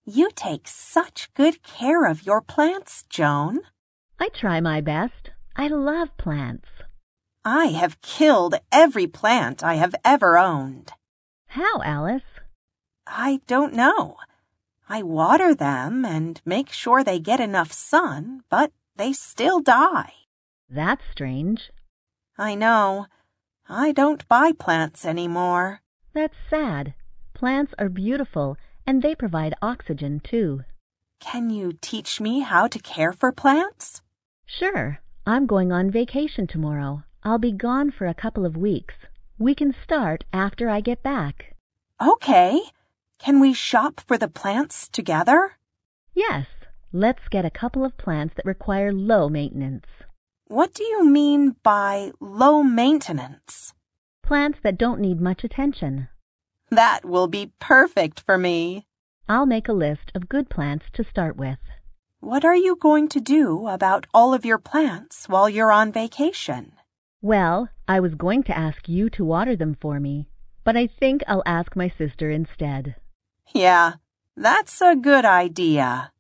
You take such good care of your plants, Joan. I try my best. I love plants. I have killed every plant I have ever owned. How, Alice? I don't know. I water them and make sure they get enough sun, but they still die. That's strange. I know. I don't buy plants anymore. That's sad. Plants are beautiful, and they provide oxygen, too. Can you teach me how to care for plants? Sure. I'm going on vacation tomorrow. I'll be gone for a couple of weeks. We can start after I get back. Okay. Can we shop for the plants together? Yes. Let's get a couple of plants that require low maintenance. What do you mean by low maintenance? Plants that don't need much attention. That will be perfect for me. I'll make a list of good plants to start with. What are you going to do about all of your plants while you're on vacation? Well, I was going to ask you to water them for me, but I think I'll ask my sister instead. Yeah, that's a good idea.